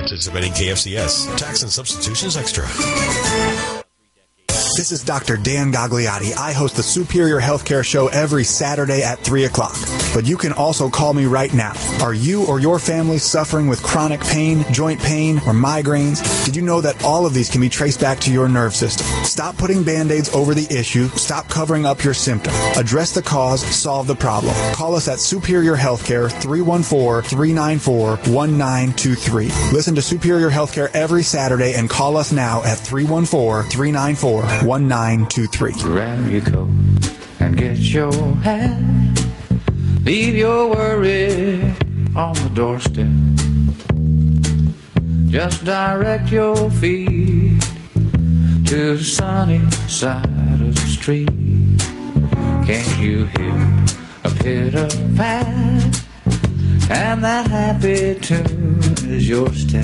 Participating KFCS. Tax and substitutions extra. This is Dr. Dan Gagliotti. I host the Superior Healthcare Show every Saturday at 3 o'clock. But you can also call me right now. Are you or your family suffering with chronic pain, joint pain, or migraines? Did you know that all of these can be traced back to your nerve system? Stop putting Band-Aids over the issue. Stop covering up your symptom. Address the cause. Solve the problem. Call us at Superior Healthcare, 314-394-1923. Listen to Superior Healthcare every Saturday and call us now at 314-394-1923. Grab your coat and get your hat. Leave your worry on the doorstep. Just direct your feet to the sunny side of the street. Can't you hear a pitter-pat? And that happy tune is your step.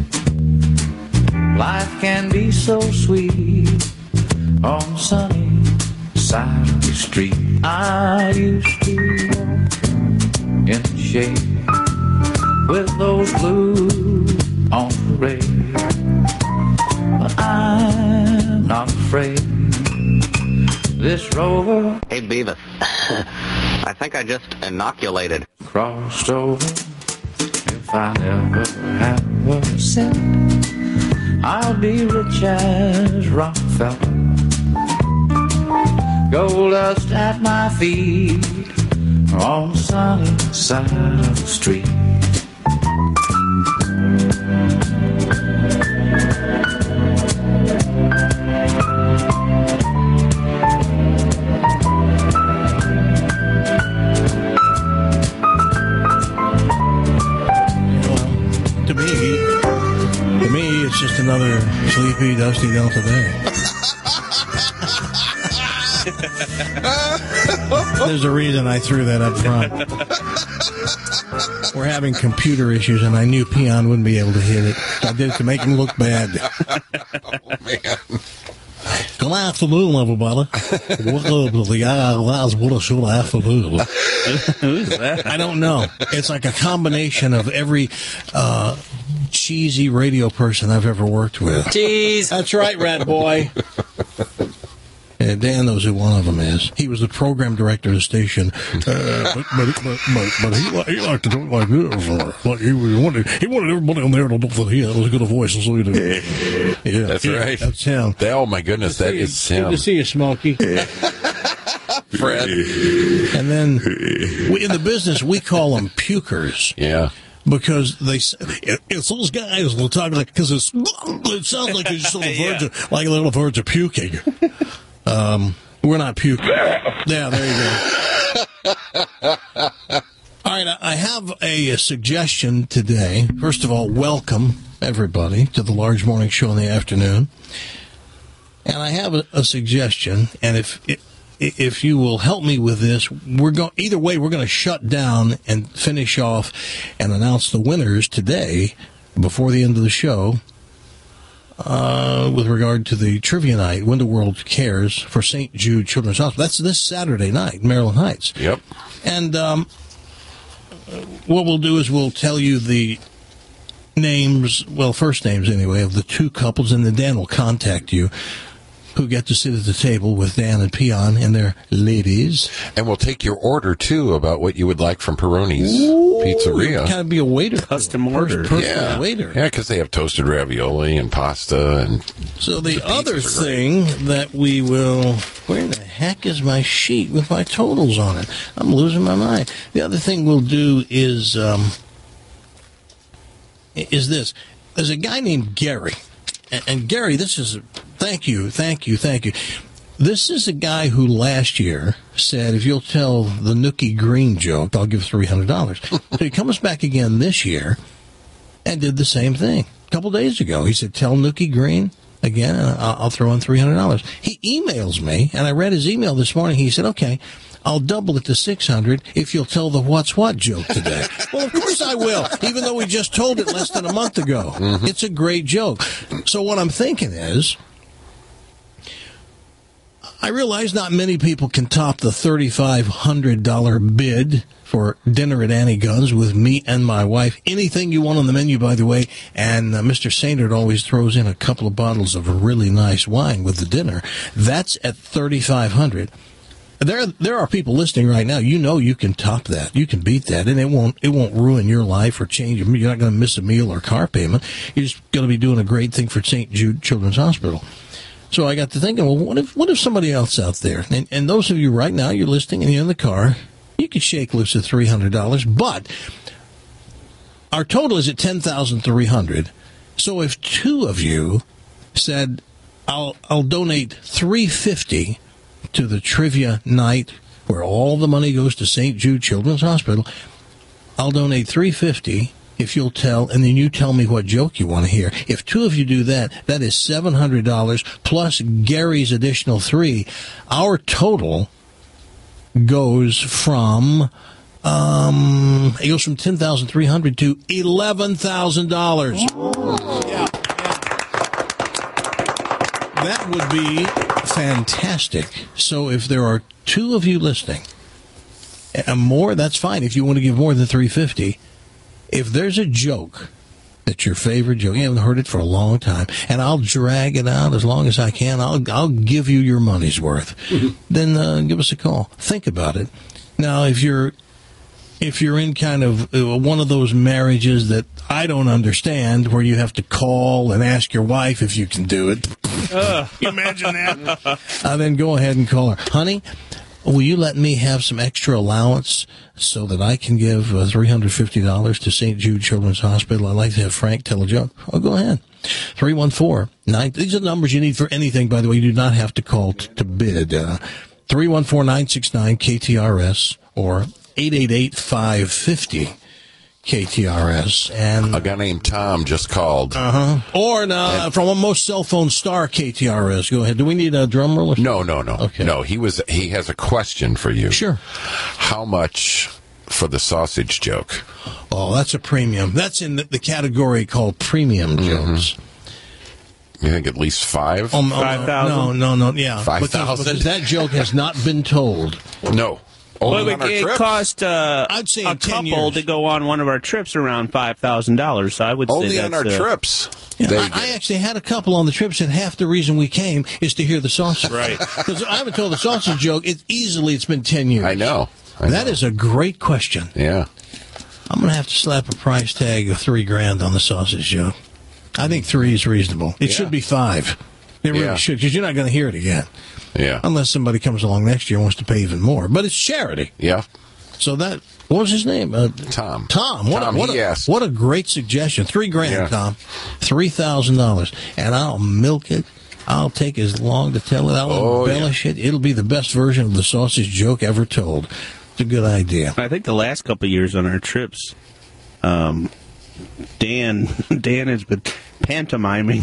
Life can be so sweet on the sunny side of the street. I used to walk in the shade with those blues on parade, but I'm not afraid. This rover, hey Beavis, I think I just inoculated. Crossed over. If I never have a cent, I'll be rich as Rockefeller. Gold dust at my feet on the sunny side of the street. To me, it's just another sleepy, dusty Delta day. There's a reason I threw that up front. We're having computer issues, and I knew Peon wouldn't be able to hit it. So I did it to make him look bad. Oh, man. Good afternoon, everybody. Welcome to the Last Water Show afternoon. Who's that? I don't know. It's like a combination of every cheesy radio person I've ever worked with. Cheese. That's right, Rat Boy. And Dan knows who one of them is. He was the program director of the station, but he liked to do it like this. Like he wanted everybody on there to know that he had as good a voice as we do. Yeah, That's right. That's him. Oh, my goodness, that is him. Good to see you, Smokey. Fred. And then in the business, we call them pukers. Yeah. Because it's those guys will talk like, because it sounds like they're just on the verge of, like a little verge of puking. We're not puking. Yeah, there you go. All right, I have a suggestion today. First of all, welcome everybody to the Large Morning Show in the afternoon. And I have a suggestion, and if you will help me with this, either way, we're going to shut down and finish off and announce the winners today before the end of the show with regard to the trivia night, When the World Cares, for St. Jude Children's Hospital. That's this Saturday night in Maryland Heights. Yep. And what we'll do is we'll tell you the names, well, first names anyway, of the two couples, and then Dan will contact you, who get to sit at the table with Dan and Peon and their ladies. And we'll take your order, too, about what you would like from Peroni's Pizzeria. Kind of be a waiter. Custom order. Yeah, waiter. Yeah, because they have toasted ravioli and pasta. And so the other thing that we will... Where the heck is my sheet with my totals on it? I'm losing my mind. The other thing we'll do is this. There's a guy named Gary. And Gary, this is... Thank you. This is a guy who last year said, if you'll tell the Nookie Green joke, I'll give $300. So he comes back again this year and did the same thing. A couple days ago, he said, tell Nookie Green again, and I'll throw in $300. He emails me, and I read his email this morning. He said, okay, I'll double it to $600 if you'll tell the what's what joke today. Well, of course I will, even though we just told it less than a month ago. Mm-hmm. It's a great joke. So what I'm thinking is, I realize not many people can top the $3,500 bid for dinner at Annie Gunn's with me and my wife. Anything you want on the menu, by the way. And Mr. Sainert always throws in a couple of bottles of really nice wine with the dinner. That's at $3,500. There are people listening right now. You know you can top that. You can beat that, and it won't ruin your life or change. You're not going to miss a meal or car payment. You're just going to be doing a great thing for St. Jude Children's Hospital. So I got to thinking, well, what if somebody else out there, and those of you right now, you're listening and you're in the car, you could shake loose at $300, but our total is at $10,300. So if two of you said, I'll donate $350 to the trivia night where all the money goes to St. Jude Children's Hospital, I'll donate $350 if you'll tell, and then you tell me what joke you want to hear. If two of you do that, that is $700 plus Gary's additional $3. Our total goes from $10,300 to $11,000. Yeah. That would be fantastic. So if there are two of you listening, more, that's fine. If you want to give more than $350, if there's a joke that's your favorite joke, you haven't heard it for a long time, and I'll drag it out as long as I can, I'll give you your money's worth. Then give us a call. Think about it. Now, if you're in kind of one of those marriages that I don't understand, where you have to call and ask your wife if you can do it, you imagine that? Then go ahead and call her. Honey, will you let me have some extra allowance so that I can give $350 to St. Jude Children's Hospital? I'd like to have Frank tell a joke. Oh, go ahead. 314-9. These are the numbers you need for anything, by the way. You do not have to call to bid. 314-969-KTRS or 888-550-KTRS. And a guy named Tom just called. Or from almost cell phone star KTRS. Go ahead. Do we need a drum roll? No. Okay. No, he has a question for you. Sure. How much for the sausage joke? Oh, that's a premium. That's in the category called premium jokes. You think at least 5? 5,000? No. Yeah. 5,000? Because that joke has not been told. No. Only on our it trips? cost I'd say a couple to go on one of our trips around $5,000. So I would only say on our trips. Yeah, I actually had a couple on the trips, and half the reason we came is to hear the sausage. Right. Because I haven't told the sausage joke. It's been 10 years. I know. That is a great question. Yeah. I'm going to have to slap a price tag of $3,000 on the sausage joke. I think 3 is reasonable. It should be 5. It really should, because you're not going to hear it again. Yeah. Unless somebody comes along next year and wants to pay even more. But it's charity. Yeah. So what was his name? Tom. What a great suggestion. $3,000, Tom. $3,000. And I'll milk it. I'll take as long to tell it. I'll embellish it. It'll be the best version of the sausage joke ever told. It's a good idea. I think the last couple of years on our trips, Dan has been pantomiming.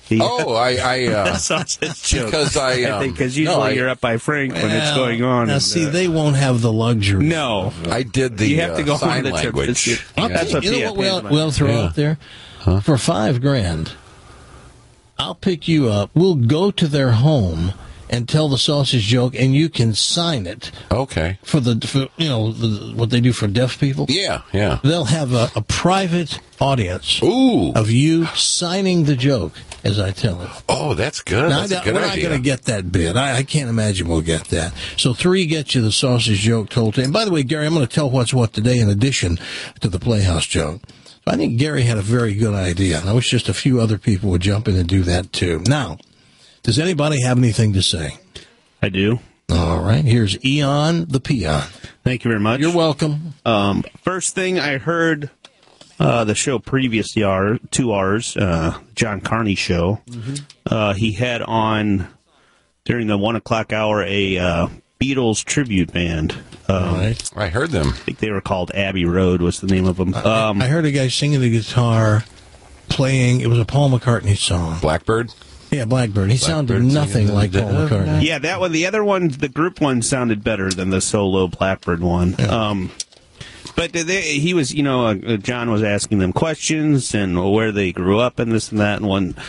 Sausage joke. Because usually you're up by Frank when it's going on. Now, they won't have the luxury. No. I did the you have to go sign on the language. You know what we'll throw out there? For $5,000, I'll pick you up. We'll go to their home and tell the sausage joke, and you can sign it. Okay. For what they do for deaf people. Yeah. They'll have a private audience of you signing the joke as I tell it. Oh, that's good. Now, that's a good we're idea. not going to get that bid. I can't imagine we'll get that. So 3 gets you the sausage joke told to. And by the way, Gary, I'm going to tell what's what today in addition to the Playhouse joke. So I think Gary had a very good idea. I wish just a few other people would jump in and do that too. Now, does anybody have anything to say? I do. All right. Here's Eon the Peon. Thank you very much. You're welcome. First thing I heard the show previous to ours, John Carney show. Mm-hmm. He had on during the 1 o'clock hour a Beatles tribute band. Right. I heard them. I think they were called Abbey Road was the name of them. I heard a guy singing the guitar, playing. It was a Paul McCartney song. Blackbird. Yeah, Blackbird. He sounded nothing like Paul McCartney. Yeah, that one. The other one, the group one, sounded better than the solo Blackbird one. Yeah. But he was, John was asking them questions and where they grew up and this and that. And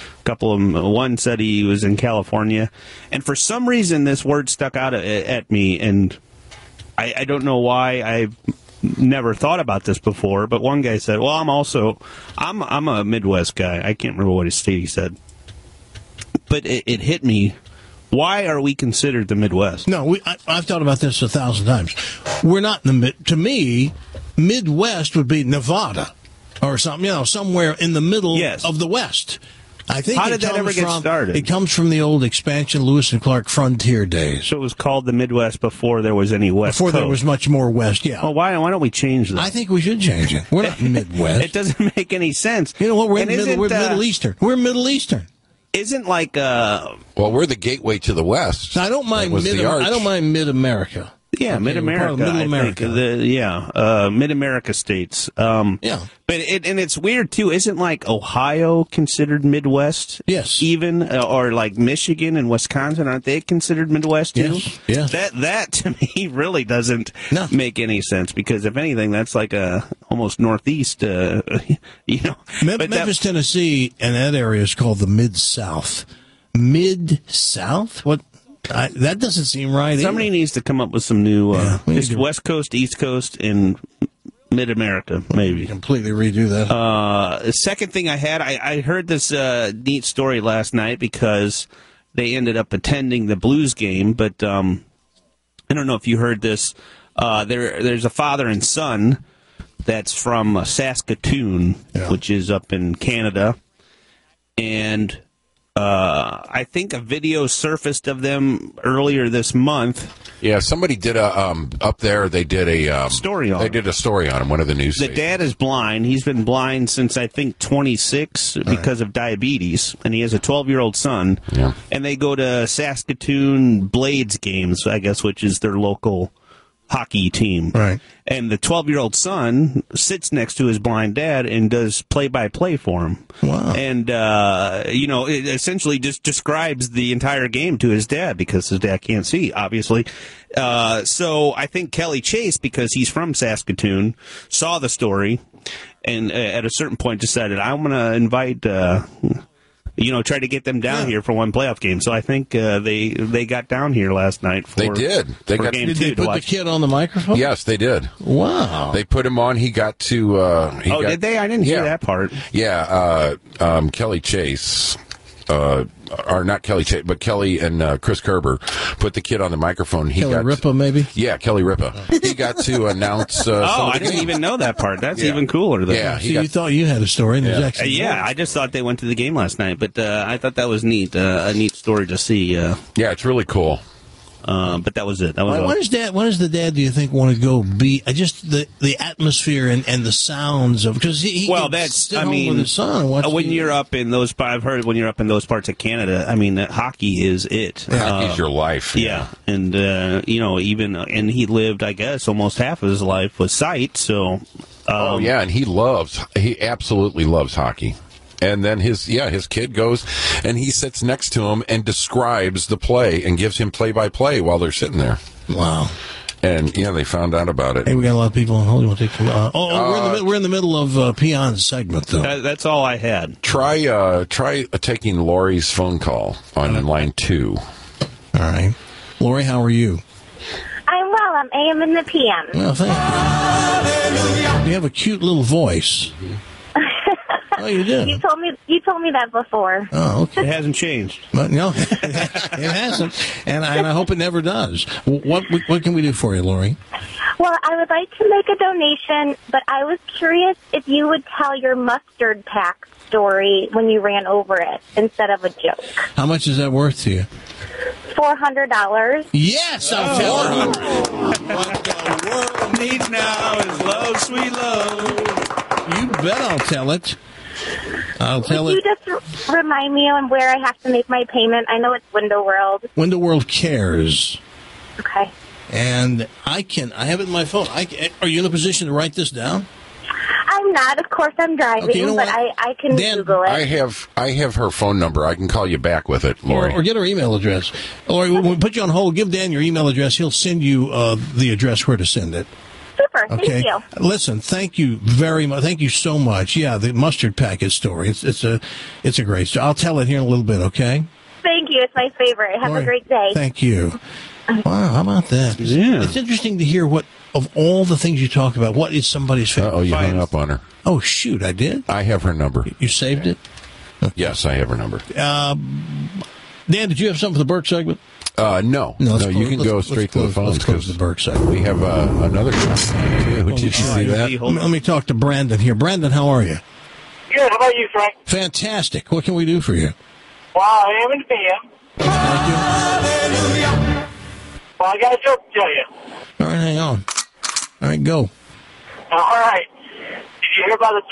one said he was in California. And for some reason, this word stuck out at me. And I don't know why. I've never thought about this before. But one guy said, well, I'm a Midwest guy. I can't remember what state he said. But it hit me. Why are we considered the Midwest? No, I've thought about this 1,000 times. We're not in the to me, Midwest would be Nevada or something, somewhere in the middle of the West. I think. How did that ever get started? It comes from the old expansion Lewis and Clark frontier days. So it was called the Midwest before there was any West Before Coast. There was much more West, yeah. Well, why don't we change that? I think we should change it. We're not Midwest. It doesn't make any sense. You know what? We're Middle Eastern. We're Middle Eastern. Isn't like well, we're the gateway to the West. I don't mind Mid-America. Yeah, Okay, Mid-America. Middle America. Mid-America states. Yeah. But it's weird, too. Isn't, like, Ohio considered Midwest? Yes. Even? Or, like, Michigan and Wisconsin, aren't they considered Midwest, too? Yes. That to me, really doesn't make any sense, because, if anything, that's like almost Northeast, Memphis, Tennessee, and that area is called the Mid-South. Mid-South? What? That doesn't seem right. Somebody needs to come up with some new West Coast, East Coast, and Mid-America, maybe. Completely redo that. The second thing I had, I heard this neat story last night because they ended up attending the Blues game, but I don't know if you heard this. There's a father and son that's from Saskatoon, which is up in Canada, and I think a video surfaced of them earlier this month. Yeah, somebody did up there. They did a story on. They did a story on him. One of the news. The dad is blind. He's been blind since I think 26 because of diabetes, and he has a 12-year-old son. Yeah. And they go to Saskatoon Blades games, I guess, which is their local hockey team. Right. And the 12-year-old son sits next to his blind dad and does play-by-play for him. Wow. And, it essentially just describes the entire game to his dad because his dad can't see, obviously. So I think Kelly Chase, because he's from Saskatoon, saw the story and at a certain point decided, I'm going to invite... try to get them down here for one playoff game. So I think they got down here last night for They did. They for got game Did two they to put watch. the kid on the microphone? Yes, they did. Wow. They put him on. He got to. Did they? I didn't hear that part. Yeah, Kelly Chase. Or not Kelly Chase, but Kelly and Chris Kerber put the kid on the microphone. Kelly Ripa, maybe? Yeah, Kelly Ripa. He got to announce. some of I the didn't game. even know that part. That's even cooler. Than Yeah, You thought you had a story, and there's actually I just thought they went to the game last night, but I thought that was neat. A neat story to see. Yeah, it's really cool. But that was it. That was Why does the dad, do you think, want to go be just the atmosphere and the sounds of, because he can sit home with his son and watch when you're up in those, I've heard when you're up in those parts of Canada, I mean, hockey is it. Hockey's your life. Yeah, and and he lived, I guess, almost half of his life with sight. So, and he absolutely loves hockey. And then his kid goes and he sits next to him and describes the play and gives him play-by-play while they're sitting there. Wow. And they found out about it. Hey, we got a lot of people on hold. You want to take we're in the middle of Peon's segment, though. That's all I had. Try taking Lori's phone call on line 2. All right. Lori, how are you? I'm well. I'm AM in the PM. Well, thank you. You have a cute little voice. Oh, you do? You told me that before. Oh, okay. It hasn't changed. But no, it hasn't, and I hope it never does. What can we do for you, Lori? Well, I would like to make a donation, but I was curious if you would tell your mustard pack story when you ran over it instead of a joke. How much is that worth to you? $400. Yes, I'll tell her. What the world needs now is love, sweet love. You bet I'll tell it. Would you just remind me on where I have to make my payment? I know it's Window World. Window World Cares. Okay. And I have it in my phone. Are you in a position to write this down? I'm not. Of course, I'm driving, Okay, you know but what? I can Google it. I have her phone number. I can call you back with it, Lori. Or get her email address. Lori, when we put you on hold, give Dan your email address. He'll send you the address where to send it. Super. Super. Okay. Thank you. Listen, thank you very much. Thank you so much. Yeah, the mustard packet story. It's a great story. I'll tell it here in a little bit. Okay. Thank you. It's my favorite. Have a great day. Thank you. Wow, how about that? Yeah. It's interesting to hear what of all the things you talk about, what is somebody's favorite? Oh, you hung up on her. Oh, shoot, I did? I have her number. You saved it? Yes, I have her number. Dan, did you have something for the Burke segment? No, you can go straight to the phones. Let's close the Burke segment. We have another guy. Did you see that? Let me talk to Brandon here. Brandon, how are you? Good. How about you, Frank? Fantastic. What can we do for you? Well, I am in PM. Thank you. Well, I got a joke to tell you. All right, hang on. All right, go. All right. Did you hear about the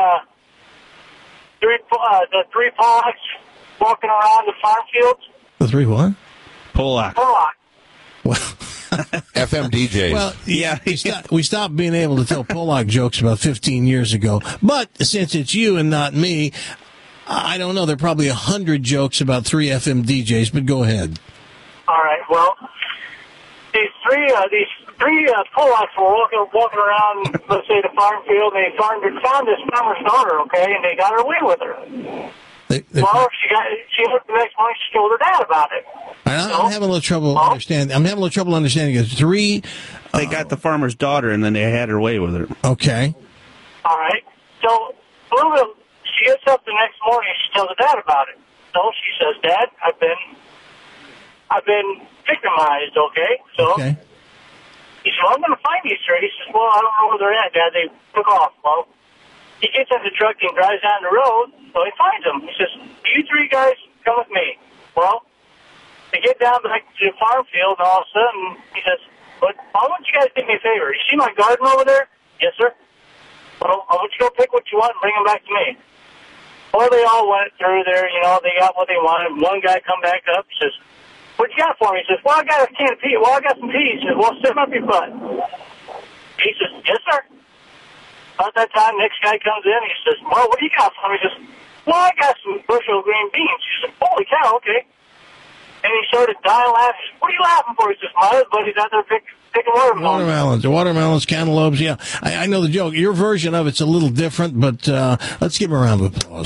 three Pollocks walking around the farm fields? The three what? Pollock. Well, FM DJs. Well, yeah, we stopped being able to tell Pollock jokes about 15 years ago. But since it's you and not me, I don't know. There are probably 100 jokes about three FM DJs, but go ahead. All right. Well, these three Pollocks were walking around, let's say, the farm field, and they found this farmer's daughter, okay, and they got her away with her. Well, she looked the next morning. She told her dad about it. I'm having a little trouble understanding. I'm having a little trouble understanding. It's three. They got the farmer's daughter, and then they had her away with her. Okay. All right. So a little bit. She gets up the next morning. She tells her dad about it. So she says, "Dad, I've been victimized." Okay. So Okay. he said, "Well, I'm going to find these three." He says, "Well, I don't know where they're at, Dad. They took off." Well, he gets in the truck and drives down the road. So he finds them. He says, "You three guys come with me." Well, they get down back to the farm field, and all of a sudden, he says, "But why don't you guys do me a favor? You see my garden over there?" "Yes, sir." "Well, I want you to go pick what you want and bring them back to me." Well, they all went through there. They got what they wanted. One guy come back up. He says, "What you got for me?" He says, "Well, I got a can of peas." "Well, I got some peas." He says, "Well, sit 'em up your butt." He says, "Yes, sir." About that time, next guy comes in. He says, "Well, what do you got for me?" He says, "Well, I got some bushel of green beans." He says, "Holy cow, okay." And he started dying laughing. He says, "What are you laughing for?" He says, "My other buddy's out there picking watermelons." Watermelons, cantaloupes, yeah. I know the joke. Your version of it's a little different, but let's give him a round of applause.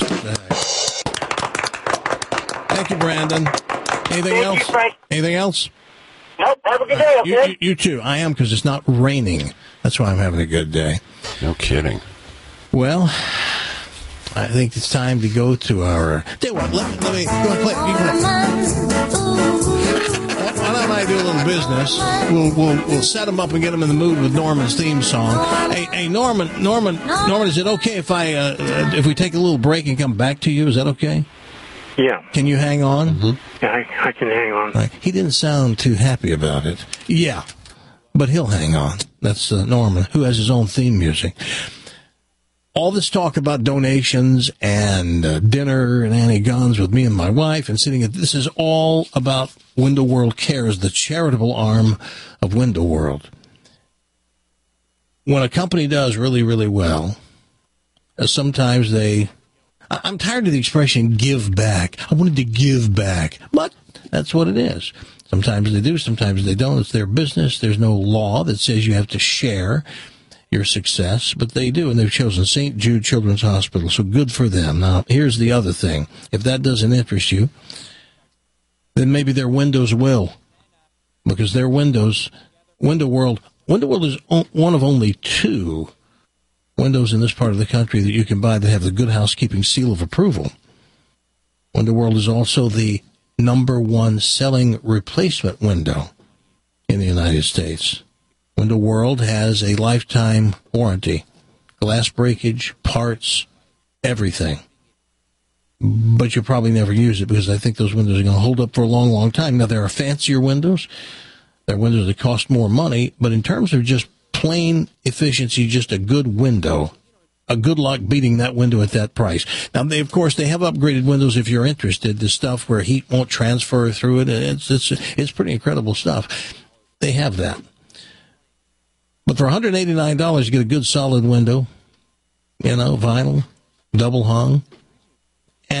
Thank you, Brandon. Anything else? You, Frank. Anything else? Nope. Have a good day, okay? You too. I am, because it's not raining. That's why I'm having a good day. No kidding. Well, I think it's time to go to our... Tell you what, let me... You want to play? You can play. Why don't I do a little business? We'll set them up and get them in the mood with Norman's theme song. Hey, Norman, is it okay if we take a little break and come back to you? Is that okay? Yeah. Can you hang on? Mm-hmm. Yeah, I can hang on. Right. He didn't sound too happy about it. Yeah, but he'll hang on. That's Norman, who has his own theme music. All this talk about donations and dinner and Annie Guns with me and my wife and this is all about Window World Cares, the charitable arm of Window World. When a company does really, really well, sometimes I'm tired of the expression give back. I wanted to give back, but that's what it is. Sometimes they do, sometimes they don't. It's their business. There's no law that says you have to share your success, but they do, and they've chosen St. Jude Children's Hospital, so good for them. Now, here's the other thing. If that doesn't interest you, then maybe their windows will, because their windows, Window World is one of only 2 windows in this part of the country that you can buy that have the Good Housekeeping seal of approval. Window World is also the #1 selling replacement window in the United States. Window World has a lifetime warranty. Glass breakage, parts, everything. But you'll probably never use it because I think those windows are going to hold up for a long, long time. Now, there are fancier windows. There are windows that cost more money. But in terms of just plain efficiency, just a good window, a good luck beating that window at that price. Now, they have upgraded windows if you're interested. The stuff where heat won't transfer through it. It's pretty incredible stuff. They have that. But for $189, you get a good solid window, vinyl, double hung,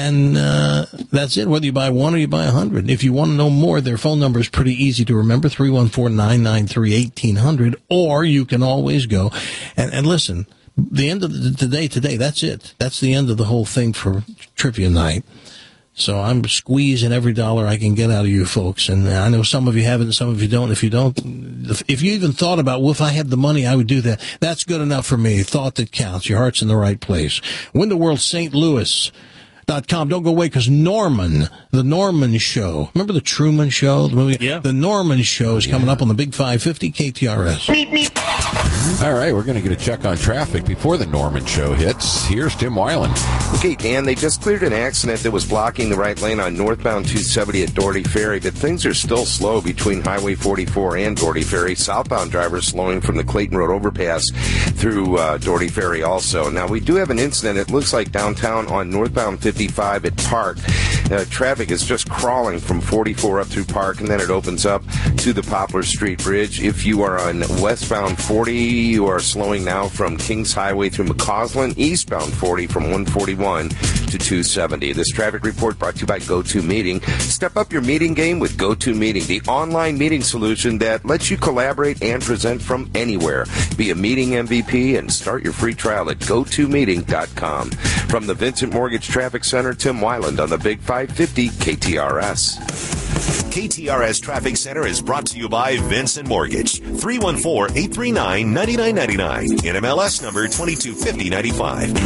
And that's it, whether you buy one or you buy 100. If you want to know more, their phone number is pretty easy to remember, 314-993-1800, or you can always go. And listen, the end of the day today, that's it. That's the end of the whole thing for trivia night. So I'm squeezing every dollar I can get out of you folks. And I know some of you have it and some of you don't. If you even thought about, well, if I had the money, I would do that. That's good enough for me. Thought that counts. Your heart's in the right place. Win the World St. Louis.com. Don't go away, because Norman, the Norman Show. Remember the Truman Show? The movie? Yeah. The Norman Show is coming up on the Big 550 KTRS. All right, we're going to get a check on traffic before the Norman Show hits. Here's Tim Weiland. Okay, Dan, they just cleared an accident that was blocking the right lane on northbound 270 at Doherty Ferry, but things are still slow between Highway 44 and Doherty Ferry. Southbound drivers slowing from the Clayton Road overpass through Doherty Ferry also. Now, we do have an incident. It looks like downtown on northbound 55 at Park. Traffic is just crawling from 44 up through Park, and then it opens up to the Poplar Street Bridge. If you are on westbound 40, you are slowing now from Kings Highway through McCausland, eastbound 40 from 141 to 270. This traffic report brought to you by GoToMeeting. Step up your meeting game with GoToMeeting, the online meeting solution that lets you collaborate and present from anywhere. Be a meeting MVP and start your free trial at GoToMeeting.com. From the Vincent Mortgage Traffic Center, Tim Weiland on the Big 550 KTRS. KTRS Traffic Center is brought to you by Vincent Mortgage. 314-839-9999. NMLS number 225095.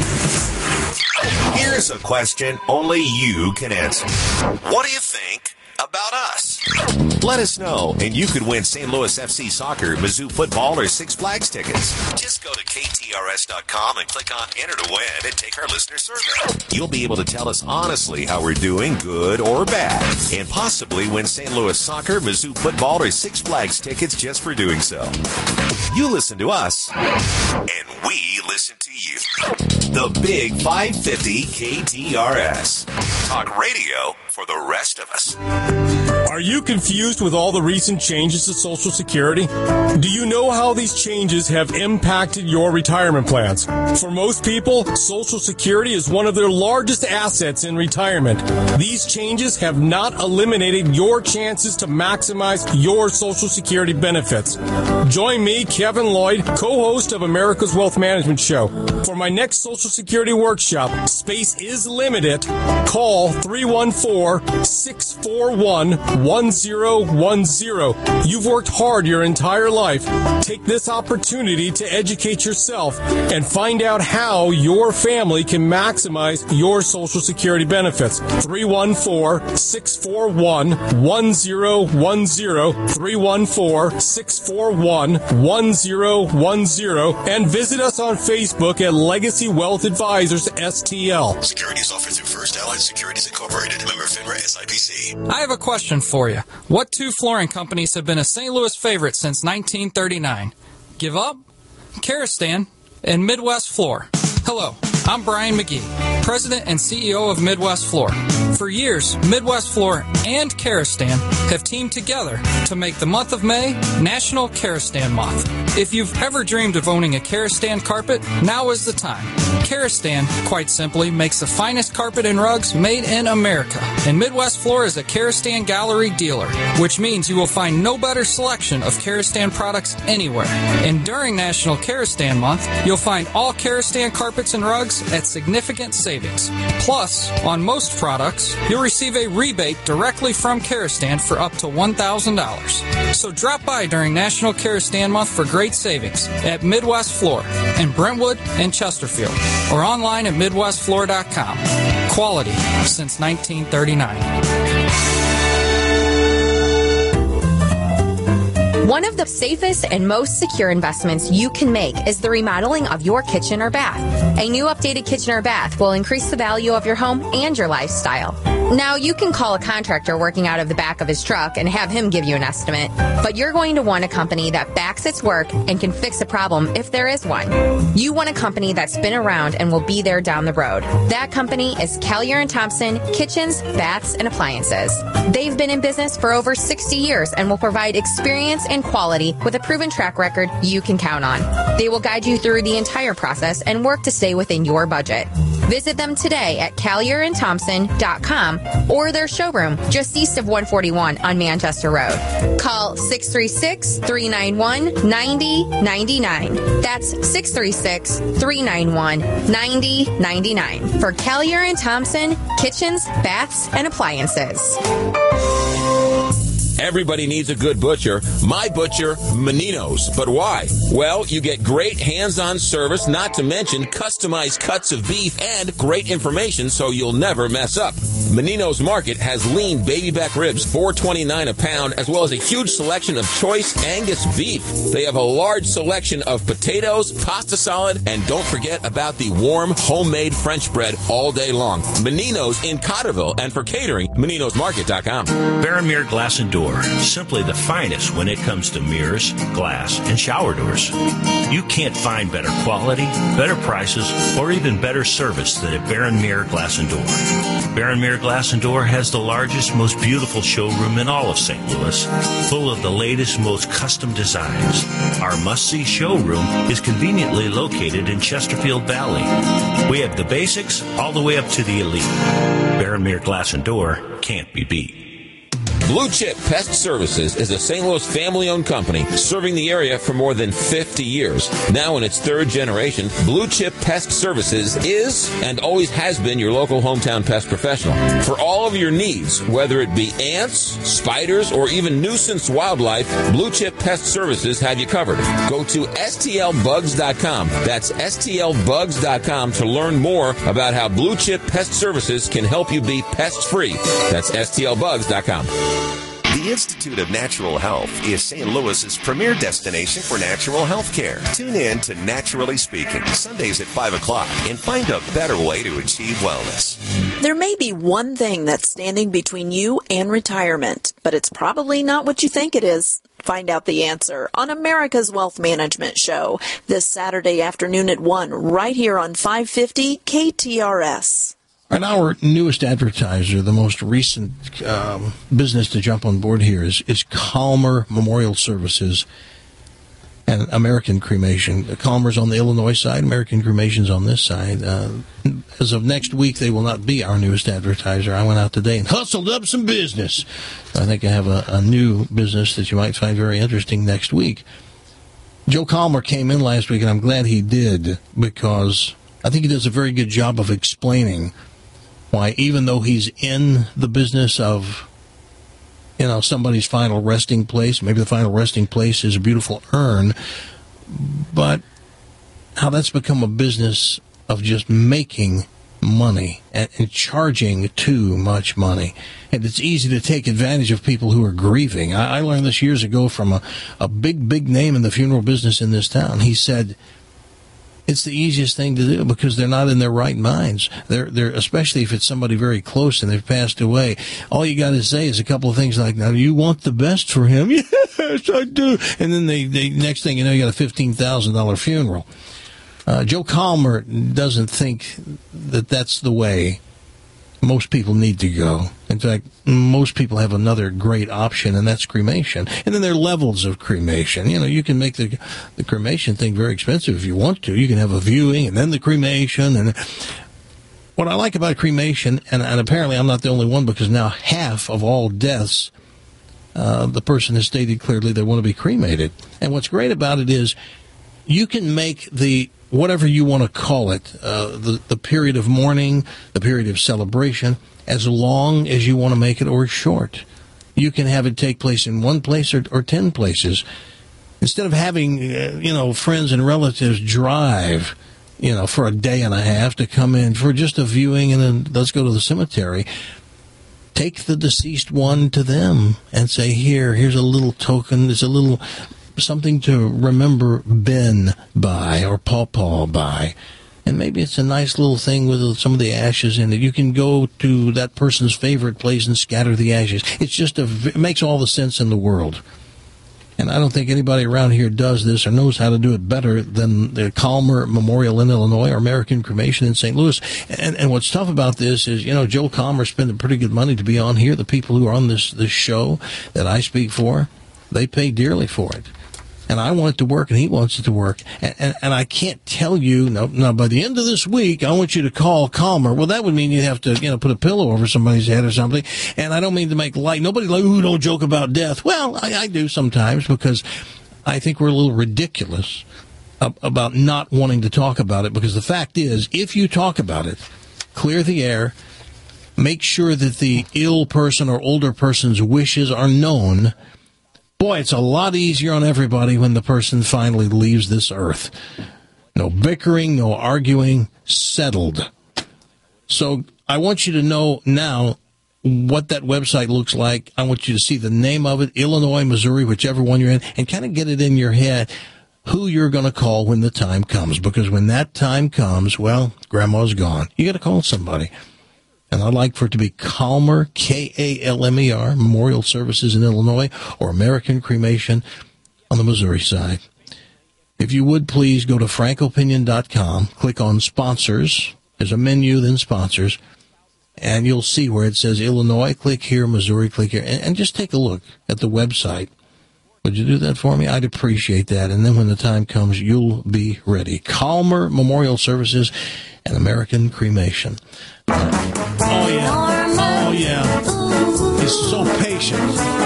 Here's a question only you can answer. What do you think about us? Let us know, and you could win St. Louis FC soccer, Mizzou football, or Six Flags tickets. Just go to KTRS.com and click on Enter to Win and take our listener survey. You'll be able to tell us honestly how we're doing, good or bad, and possibly win St. Louis soccer, Mizzou football, or Six Flags tickets just for doing so. You listen to us, and we listen to you. The Big 550 KTRS. Talk radio for the rest of us. Are you confused with all the recent changes to Social Security? Do you know how these changes have impacted your retirement plans? For most people, Social Security is one of their largest assets in retirement. These changes have not eliminated your chances to maximize your Social Security benefits. Join me, Kevin Lloyd, co-host of America's Wealth Management Show. For my next Social Security workshop, space is limited. Call 314-641-1010. You've worked hard your entire life. Take this opportunity to educate yourself and find out how your family can maximize your Social Security benefits. 314-641-1010. 314-641-1010. And visit us on Facebook at Legacy Wealth Advisors STL. Securities offered through First Allied Securities Incorporated. Member FINRA SIPC. I have a question for you. What two flooring companies have been a St. Louis favorite since 1939? Give Up, Karastan, and Midwest Floor. Hello, I'm Brian McGee, President and CEO of Midwest Floor. For years, Midwest Floor and Karastan have teamed together to make the month of May National Karastan Month. If you've ever dreamed of owning a Karastan carpet, now is the time. Karastan, quite simply, makes the finest carpet and rugs made in America. And Midwest Floor is a Karastan Gallery dealer, which means you will find no better selection of Karastan products anywhere. And during National Karastan Month, you'll find all Karastan carpets and rugs at significant savings. Plus, on most products, you'll receive a rebate directly from Karastan for up to $1,000. So drop by during National Karastan Month for great savings at Midwest Floor in Brentwood and Chesterfield, or online at MidwestFloor.com. Quality since 1939. One of the safest and most secure investments you can make is the remodeling of your kitchen or bath. A new updated kitchen or bath will increase the value of your home and your lifestyle. Now, you can call a contractor working out of the back of his truck and have him give you an estimate, but you're going to want a company that backs its work and can fix a problem if there is one. You want a company that's been around and will be there down the road. That company is Collier & Thompson Kitchens, Baths, and Appliances. They've been in business for over 60 years and will provide experience and quality with a proven track record you can count on. They will guide you through the entire process and work to stay within your budget. Visit them today at CallierandThompson.com or their showroom just east of 141 on Manchester Road. Call 636-391-9099. That's 636-391-9099 for Callier and Thompson Kitchens, Baths, and Appliances. Everybody needs a good butcher. My butcher, Menino's. But why? Well, you get great hands-on service, not to mention customized cuts of beef and great information so you'll never mess up. Menino's Market has lean baby back ribs, $4.29 a pound, as well as a huge selection of choice Angus beef. They have a large selection of potatoes, pasta salad, and don't forget about the warm, homemade French bread all day long. Menino's in Cotterville, and for catering, MeninosMarket.com. Baron Glass and Door. Simply the finest when it comes to mirrors, glass, and shower doors. You can't find better quality, better prices, or even better service than at Baron Mirror Glass and Door. Baron Mirror Glass and Door has the largest, most beautiful showroom in all of St. Louis, full of the latest, most custom designs. Our must-see showroom is conveniently located in Chesterfield Valley. We have the basics all the way up to the elite. Baron Mirror Glass and Door can't be beat. Blue Chip Pest Services is a St. Louis family-owned company serving the area for more than 50 years. Now in its third generation, Blue Chip Pest Services is and always has been your local hometown pest professional. For all of your needs, whether it be ants, spiders, or even nuisance wildlife, Blue Chip Pest Services have you covered. Go to stlbugs.com. That's stlbugs.com to learn more about how Blue Chip Pest Services can help you be pest-free. That's stlbugs.com. The Institute of Natural Health is St. Louis's premier destination for natural health care. Tune in to Naturally Speaking, Sundays at 5 o'clock, and find a better way to achieve wellness. There may be one thing that's standing between you and retirement, but it's probably not what you think it is. Find out the answer on America's Wealth Management Show this Saturday afternoon at 1, right here on 550 KTRS. And our newest advertiser, the most recent business to jump on board here is Calmer Memorial Services and American Cremation. Calmer's on the Illinois side, American Cremation's on this side. As of next week, they will not be our newest advertiser. I went out today and hustled up some business. I think I have a new business that you might find very interesting next week. Joe Calmer came in last week, and I'm glad he did, because I think he does a very good job of explaining why, even though he's in the business of, somebody's final resting place, maybe the final resting place is a beautiful urn, but how that's become a business of just making money and charging too much money. And it's easy to take advantage of people who are grieving. I learned this years ago from a big name in the funeral business in this town. He said, it's the easiest thing to do because they're not in their right minds. They're especially if it's somebody very close and they've passed away. All you got to say is a couple of things like, "Now, you want the best for him?" "Yes, I do." And then they next thing you know, you got a $15,000 funeral. Joe Calmer doesn't think that that's the way most people need to go. In fact, most people have another great option, and that's cremation. And then there are levels of cremation. You can make the cremation thing very expensive if you want to. You can have a viewing and then the cremation. And what I like about cremation, and apparently I'm not the only one, because now half of all deaths, the person has stated clearly they want to be cremated. And what's great about it is you can make the whatever you want to call it, the period of mourning, the period of celebration, as long as you want to make it, or short. You can have it take place in one place or 10 places. Instead of having, friends and relatives drive, for a day and a half to come in for just a viewing and then let's go to the cemetery, take the deceased one to them and say, here's a little token, it's a little something to remember Ben by or Paw by. And maybe it's a nice little thing with some of the ashes in it. You can go to that person's favorite place and scatter the ashes. It makes all the sense in the world. And I don't think anybody around here does this or knows how to do it better than the Calmer Memorial in Illinois or American Cremation in St. Louis. And what's tough about this is, Joe Calmer spending pretty good money to be on here. The people who are on this show that I speak for, they pay dearly for it. And I want it to work, and he wants it to work. And I can't tell you, no, by the end of this week, I want you to call Calmer. Well, that would mean you'd have to, put a pillow over somebody's head or something. And I don't mean to make light. Nobody don't joke about death. Well, I do sometimes, because I think we're a little ridiculous about not wanting to talk about it. Because the fact is, if you talk about it, clear the air, make sure that the ill person or older person's wishes are known. Boy, it's a lot easier on everybody when the person finally leaves this earth. No bickering, no arguing, settled. So I want you to know now what that website looks like. I want you to see the name of it, Illinois, Missouri, whichever one you're in, and kind of get it in your head who you're going to call when the time comes. Because when that time comes, well, Grandma's gone. You got to call somebody. And I'd like for it to be Calmer, Kalmer, Memorial Services in Illinois, or American Cremation on the Missouri side. If you would, please go to frankopinion.com, click on Sponsors. There's a menu, then Sponsors, and you'll see where it says Illinois. Click here, Missouri, click here, and just take a look at the website. Would you do that for me? I'd appreciate that. And then when the time comes, you'll be ready. Calmer Memorial Services and American Cremation. Oh, yeah. Oh, yeah. He's so patient.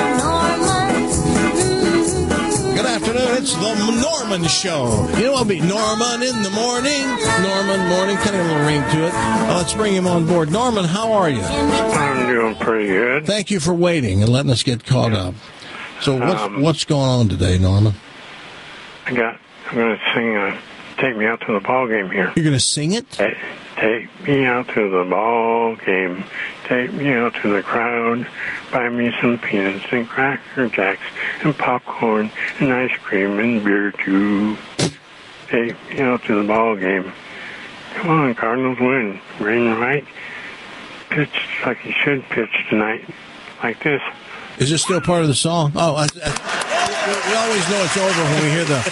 Good afternoon. It's the Norman Show. You know, I'll be Norman in the morning. Norman morning. Kind of a little ring to it. Let's bring him on board. Norman, how are you? I'm doing pretty good. Thank you for waiting and letting us get caught up. So what's going on today, Norman? I'm going to sing Take Me Out to the Ball Game here. You're going to sing it? Take me out to the ball game. Take me out to the crowd. Buy me some peanuts and Cracker Jacks and popcorn and ice cream and beer too. Take me out to the ball game. Come on, Cardinals win. Rain right. Pitch like you should pitch tonight. Like this. Is this still part of the song? Oh, we always know it's over when we hear the...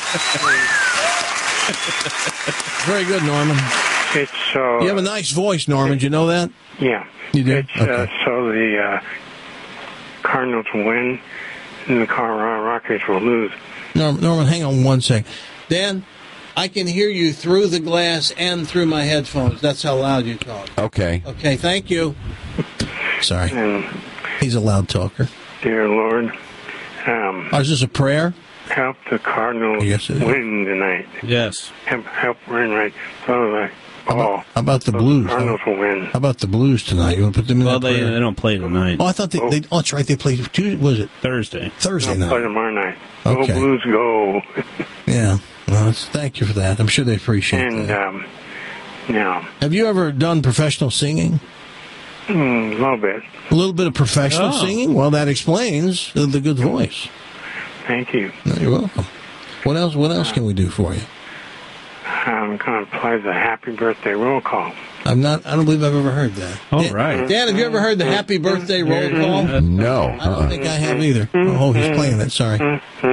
Very good, Norman. It's you have a nice voice, Norman. Do you know that? Yeah. You do? It's okay. So the Cardinals will win and the Colorado Rockies will lose. Norman, hang on one second. Dan, I can hear you through the glass and through my headphones. That's how loud you talk. Okay. Okay, thank you. Sorry. He's a loud talker. Dear Lord. Is this a prayer? Help the Cardinals win tonight. Yes. Help win right. So how about the Blues? Cardinals will win. How about the Blues tonight? You want to put them in that prayer? They don't play tonight. Oh, I thought they that's right. They play Tuesday. Was it Thursday? They'll night. play tomorrow night. Okay. Go Blues, go. Yeah. Well, thank you for that. I'm sure they appreciate that. Now, have you ever done professional singing? A little bit. A little bit of professional singing? Well, that explains the good voice. Thank you. No, you're welcome. What else can we do for you? I'm going to play the Happy Birthday roll call. I don't believe I've ever heard that. Oh, right. Dan, have you ever heard the Happy Birthday roll call? No. I don't think I have either. Oh, he's playing it. Sorry.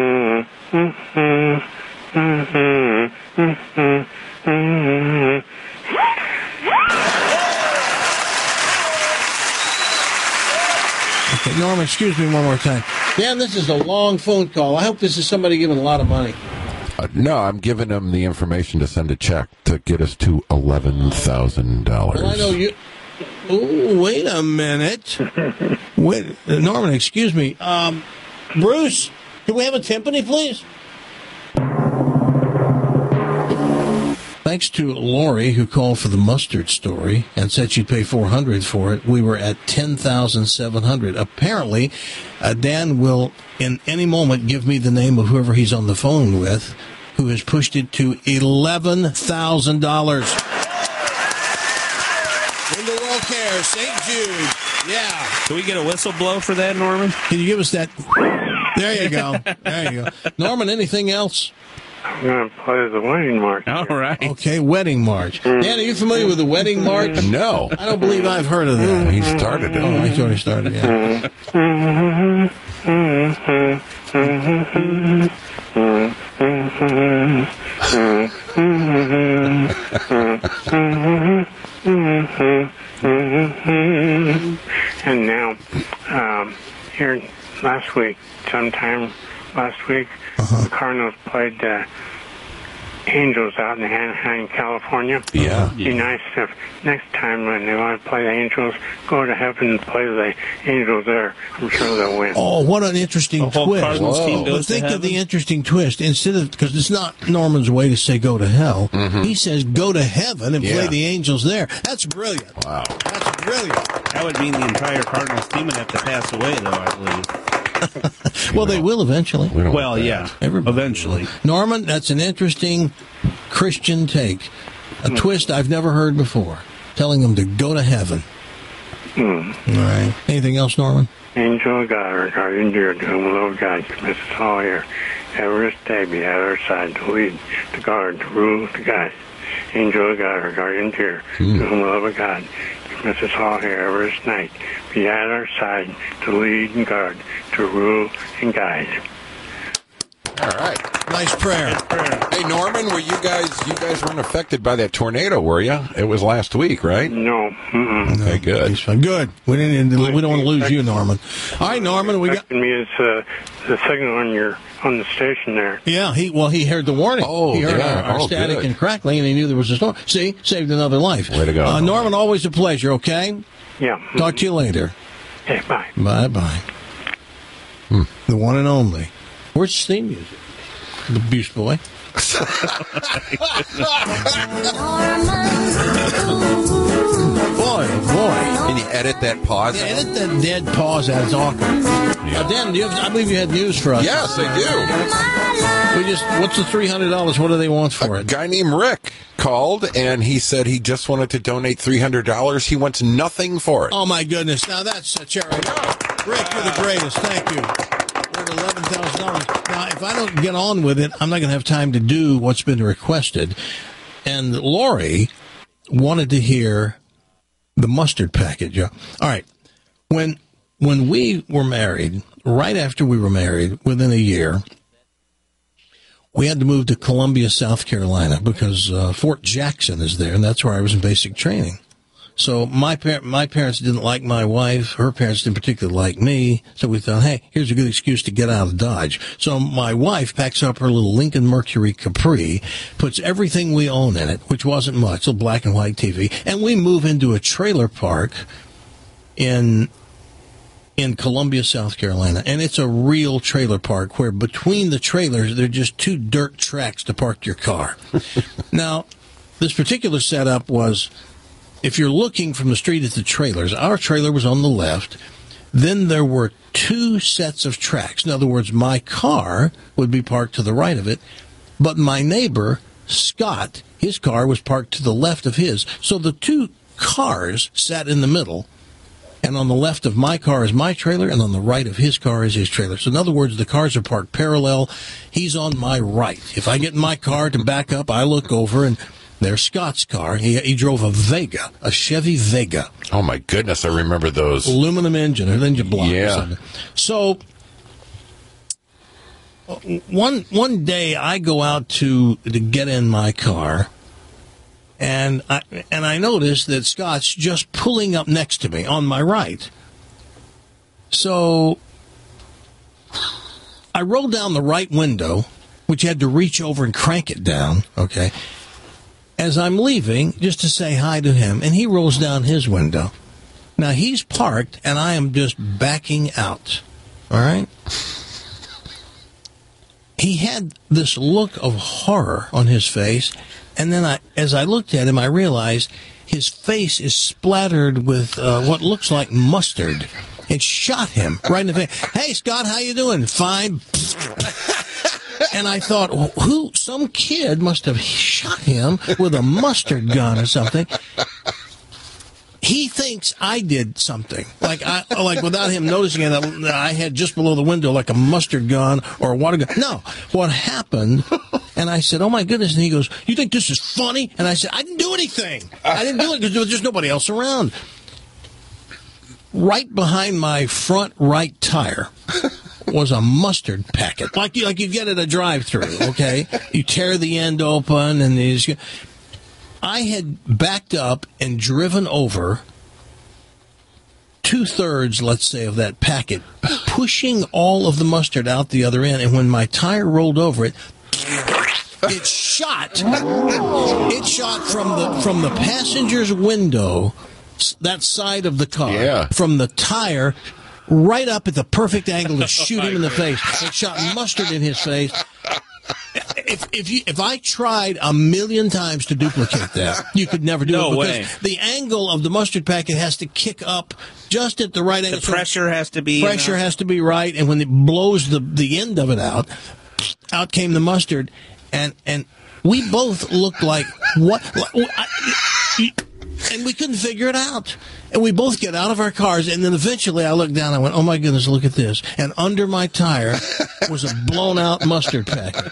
Okay, Norman, excuse me one more time. Dan, this is a long phone call. I hope this is somebody giving a lot of money. No, I'm giving them the information to send a check to get us to $11,000. Well, I know you... Oh, wait a minute. Wait, Norman, excuse me. Bruce, can we have a timpani, please? Thanks to Lori, who called for the mustard story and said she'd pay $400 for it, we were at $10,700. Apparently, Dan will, in any moment, give me the name of whoever he's on the phone with, who has pushed it to $11,000. Window Roll Care, St. Jude. Yeah. Can we get a whistle blow for that, Norman? Can you give us that? There you go. There you go. Norman, anything else? I'm going to play the Wedding March. All right. Okay, Wedding March. Dan, are you familiar with the Wedding March? No. I don't believe I've heard of that. He started it. Oh, he's already started, yeah. And now, here last week, sometime last week. The Cardinals played the Angels out in Anaheim, California. Yeah. It'd be nice if next time when they want to play the Angels, go to heaven and play the Angels there. I'm sure they'll win. Oh, what an interesting The whole twist. Cardinals team But goes to think of heaven? the interesting twist. Instead of, because it's not Norman's way to say go to hell, he says go to heaven and play Yeah. the Angels there. That's brilliant. Wow. That's brilliant. That would mean the entire Cardinals team would have to pass away, though, I believe. Well, they will eventually. We don't Well, want that. yeah, Everybody. eventually. Norman, that's an interesting Christian take. A twist I've never heard before. Telling them to go to heaven. All right. Anything else, Norman? Angel of God, our guardian dear, to whom the love God commits us all here. Ever this day be at our side to lead, to guard, to rule, to guide. Angel of God, our guardian dear, to whom the love of God commits us all here ever this night. Be at our side to lead and guard, to rule and guide. All right. Nice prayer. Hey, Norman, were you guys weren't affected by that tornado, were you? It was last week, right? No. Okay, good. Good. We don't want to lose you, Norman. All right, Norman, we got. Affected me is the signal on the station there. Yeah, he heard the warning. Oh, he heard yeah. our Oh, static good. and crackling, and he knew there was a storm. See, saved another life. Way to go. Norman, always a pleasure. Okay. Yeah. Talk to you later. Okay, bye. Bye. The one and only. Where's the theme music? The Beast Boy. Boy. Can you edit that pause? Yeah, edit that dead pause out. It's awkward. Dan, I believe you had news for us. Yes, I do. What's the $300? What do they want for A it? guy named Rick called, and he said he just wanted to donate $300. He wants nothing for it. Oh, my goodness. Now, that's a charity. Rick, you're the greatest. Thank you. We're at $11,000. Now, if I don't get on with it, I'm not going to have time to do what's been requested. And Lori wanted to hear the mustard package. All right. When we were married, right after we were married, within a year, we had to move to Columbia, South Carolina, because Fort Jackson is there, and that's where I was in basic training. So my parents didn't like my wife. Her parents didn't particularly like me. So we thought, hey, here's a good excuse to get out of Dodge. So my wife packs up her little Lincoln Mercury Capri, puts everything we own in it, which wasn't much, a black and white TV, and we move into a trailer park in Columbia, South Carolina. And it's a real trailer park where between the trailers, there are just two dirt tracks to park your car. Now, this particular setup was, if you're looking from the street at the trailers, our trailer was on the left. Then there were two sets of tracks. In other words, my car would be parked to the right of it, but my neighbor, Scott, his car was parked to the left of his. So the two cars sat in the middle, and on the left of my car is my trailer, and on the right of his car is his trailer. So in other words, the cars are parked parallel. He's on my right. If I get in my car to back up, I look over, and there's Scott's car. He drove a Vega, a Chevy Vega. Oh, my goodness, I remember those. Aluminum engine, or engine block. Yeah. Or something. So one day I go out to get in my car, and I notice that Scott's just pulling up next to me on my right. So I rolled down the right window, which you had to reach over and crank it down, okay, as I'm leaving, just to say hi to him, and he rolls down his window. Now, he's parked, and I am just backing out, all right? He had this look of horror on his face, and then as I looked at him, I realized his face is splattered with what looks like mustard. It shot him right in the face. Hey, Scott, how you doing? Fine. And I thought, some kid must have shot him with a mustard gun or something. He thinks I did something, like without him noticing it, I had just below the window like a mustard gun or a water gun. No, what happened? And I said, "Oh my goodness!" And he goes, "You think this is funny?" And I said, "I didn't do anything. I didn't do it because there was just nobody else around." Right behind my front right tire was a mustard packet, like you get at a drive-thru. Okay, you tear the end open, and I had backed up and driven over 2 2/3, let's say, of that packet, pushing all of the mustard out the other end. And when my tire rolled over it, it shot. It shot from the passenger's window, that side of the car, from the tire, right up at the perfect angle to shoot him in the face. It shot mustard in his face. If I tried 1,000,000 times to duplicate that, you could never do it. Because the angle of the mustard packet has to kick up just at the right angle. The pressure has to be has to be right, and when it blows the end of it out came the mustard, and we both looked like what? And we couldn't figure it out. And we both get out of our cars, and then eventually I looked down and I went, oh my goodness, look at this. And under my tire was a blown-out mustard packet.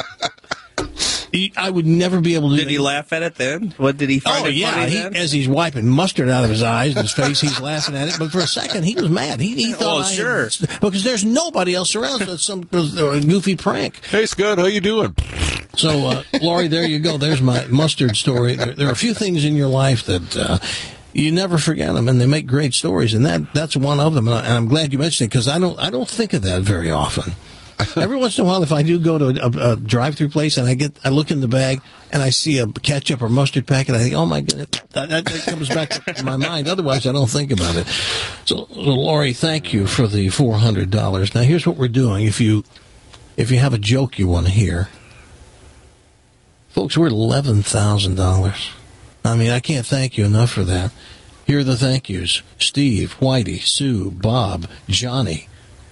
I would never be able to do Did he laugh at it then? What did he find it funny then? As he's wiping mustard out of his eyes and his face, he's laughing at it. But for a second, he was mad. He thought because there's nobody else around, so it's some goofy prank. Hey, Scott, how you doing? So, Laurie, there you go. There's my mustard story. There are a few things in your life that you never forget them, and they make great stories, and that's one of them. And I'm glad you mentioned it because I don't think of that very often. Every once in a while, if I do go to a drive-through place and I look in the bag and I see a ketchup or mustard packet, I think, oh my goodness, that comes back to my mind. Otherwise, I don't think about it. So, Laurie, thank you for the $400. Now, here's what we're doing. If you have a joke you want to hear, folks, we're at $11,000. I mean, I can't thank you enough for that. Here are the thank yous: Steve, Whitey, Sue, Bob, Johnny.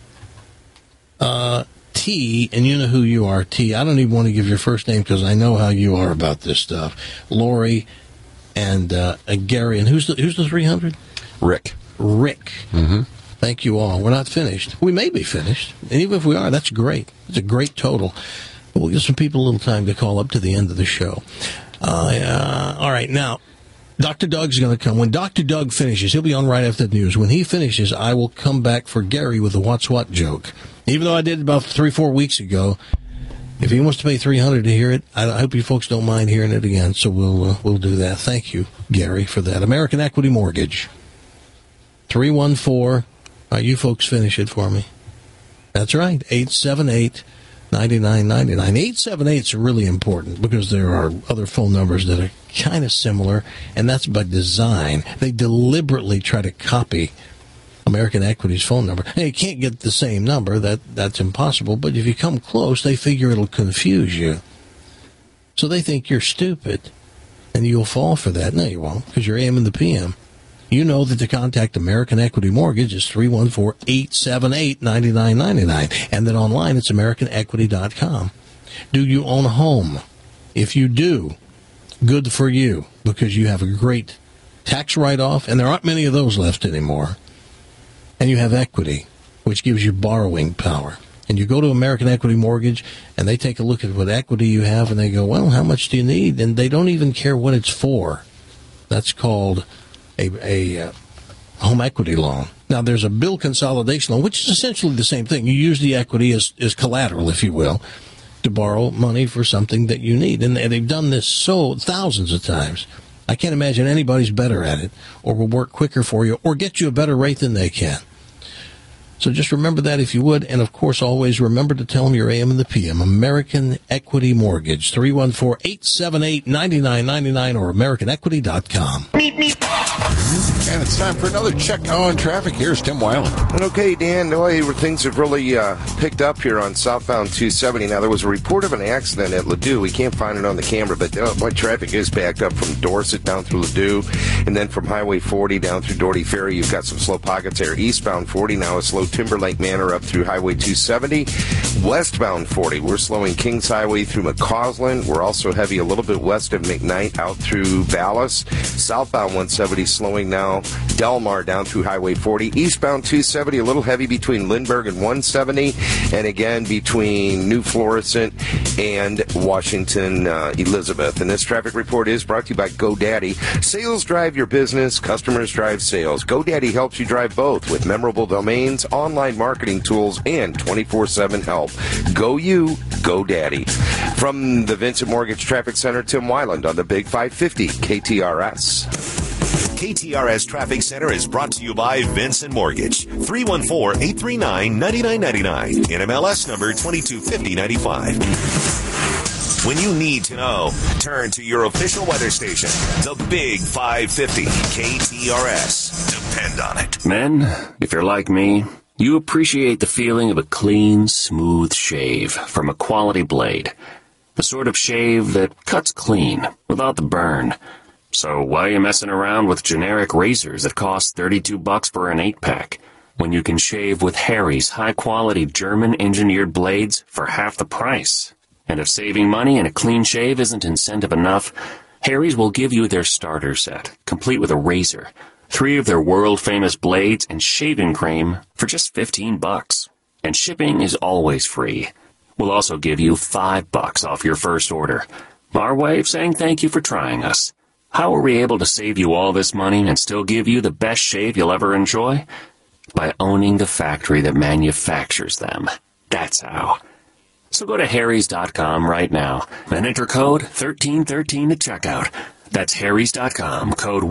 T, and you know who you are, T. I don't even want to give your first name because I know how you are about this stuff. Lori and Gary, and who's the 300? Rick. Mm-hmm. Thank you all. We're not finished. We may be finished, and even if we are, that's great. It's a great total. But we'll give some people a little time to call up to the end of the show. All right, now, Dr. Doug's going to come. When Dr. Doug finishes, he'll be on right after the news. When he finishes, I will come back for Gary with a what's what joke. Even though I did it about 3-4 weeks ago, if he wants to pay $300 to hear it, I hope you folks don't mind hearing it again. So we'll do that. Thank you, Gary, for that. American Equity Mortgage, 314. You folks finish it for me. That's right, 878-9999. 878 is really important because there are other phone numbers that are kind of similar, and that's by design. They deliberately try to copy American Equity's phone number. Hey, you can't get the same number. That's impossible. But if you come close, they figure it'll confuse you. So they think you're stupid, and you'll fall for that. No, you won't, because you're AM and the PM. You know that to contact American Equity Mortgage is 314-878-9999, and that online it's AmericanEquity.com. Do you own a home? If you do, good for you, because you have a great tax write-off, and there aren't many of those left anymore. And you have equity, which gives you borrowing power. And you go to American Equity Mortgage, and they take a look at what equity you have, and they go, well, how much do you need? And they don't even care what it's for. That's called a home equity loan. Now, there's a bill consolidation loan, which is essentially the same thing. You use the equity as collateral, if you will, to borrow money for something that you need. And they've done this thousands of times. I can't imagine anybody's better at it or will work quicker for you or get you a better rate than they can. So just remember that if you would. And, of course, always remember to tell them your AM and the PM. American Equity Mortgage, 314-878-9999 or AmericanEquity.com. And it's time for another check on traffic. Here's Tim Weiland. Okay, Dan, things have really picked up here on southbound 270. Now, there was a report of an accident at Ladue. We can't find it on the camera, but traffic is backed up from Dorset down through Ladue, and then from Highway 40 down through Doherty Ferry. You've got some slow pockets there. Eastbound 40 now is slow Timberlake Manor up through Highway 270. Westbound 40, we're slowing Kings Highway through McCausland. We're also heavy a little bit west of McKnight out through Vallis. Southbound 170 slowing now Delmar down through Highway 40. Eastbound 270 a little heavy between Lindbergh and 170, and again between New Florissant and Washington Elizabeth. And this traffic report is brought to you by GoDaddy. Sales drive your business, customers drive sales. GoDaddy helps you drive both with memorable domains, online marketing tools, and 24/7 help. Go you, GoDaddy. From the Vincent Mortgage Traffic Center, Tim Weiland on the Big 550 KTRS. KTRS Traffic Center is brought to you by Vincent Mortgage. 314-839-9999. NMLS number 225095. When you need to know, turn to your official weather station, the Big 550 KTRS. Depend on it. Men, if you're like me, you appreciate the feeling of a clean, smooth shave from a quality blade. The sort of shave that cuts clean, without the burn. So why are you messing around with generic razors that cost $32 for an 8-pack, when you can shave with Harry's high-quality German-engineered blades for half the price? And if saving money and a clean shave isn't incentive enough, Harry's will give you their starter set, complete with a razor, 3 of their world-famous blades, and shaving cream for just $15. And shipping is always free. We'll also give you $5 off your first order. Our way of saying thank you for trying us. How are we able to save you all this money and still give you the best shave you'll ever enjoy? By owning the factory that manufactures them. That's how. So go to harrys.com right now and enter code 1313 at checkout. That's harrys.com, code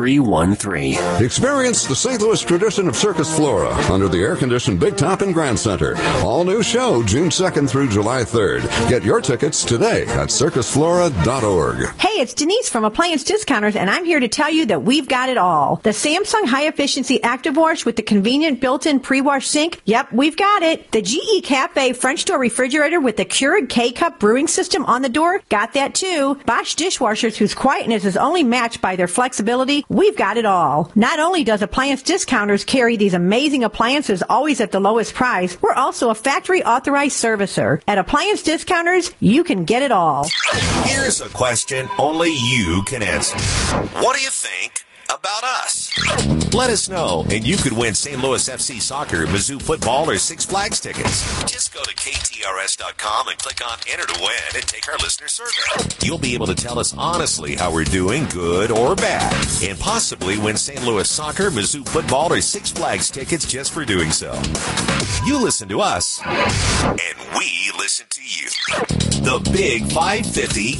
1313. Experience the St. Louis tradition of Circus Flora under the air-conditioned Big Top and Grand Center. All new show June 2nd through July 3rd. Get your tickets today at circusflora.org. Hey, it's Denise from Appliance Discounters, and I'm here to tell you that we've got it all. The Samsung high-efficiency Active Wash with the convenient built-in pre-wash sink. Yep, we've got it. The GE Cafe French door refrigerator with the Keurig K-Cup brewing system on the door. Got that too. Bosch dishwashers whose quietness is only matched by their flexibility. We've got it all. Not only does Appliance Discounters carry these amazing appliances always at the lowest price, we're also a factory authorized servicer. At Appliance Discounters, you can get it all. Here's a question only you can answer. What do you think about us? Let us know, and you could win St. Louis FC soccer, Mizzou football, or Six Flags tickets. Just go to KTRS.com and click on Enter to Win and take our listener survey. You'll be able to tell us honestly how we're doing, good or bad, and possibly win St. Louis soccer, Mizzou football, or Six Flags tickets just for doing so. You listen to us, and we listen to you. The Big 550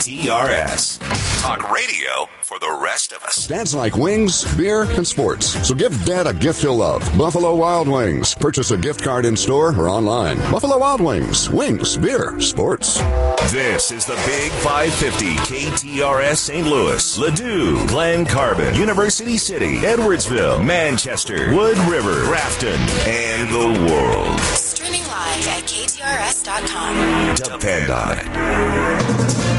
KTRS. Talk radio for the rest of us. Dads like wings, beer, and sports. So give Dad a gift he'll love. Buffalo Wild Wings. Purchase a gift card in store or online. Buffalo Wild Wings. Wings, beer, sports. This is the Big 550 KTRS St. Louis, Ladue, Glen Carbon, University City, Edwardsville, Manchester, Wood River, Grafton, and the world. Streaming live at KTRS.com. Depend on it.